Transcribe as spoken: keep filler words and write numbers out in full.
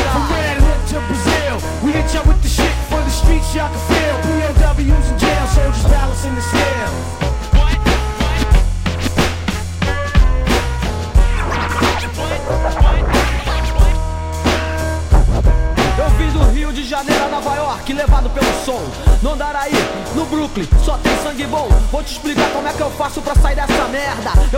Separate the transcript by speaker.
Speaker 1: From Red Hook to Brazil, we hit ya with the shit for the streets y'all can feel. P O Ws in jail, soldiers balancing the scale.
Speaker 2: Eu vim do Rio de Janeiro a Nova York, levado pelo som. No Andaraí, no Brooklyn, só tem sangue bom. Vou te explicar como é que eu faço pra sair dessa merda. Eu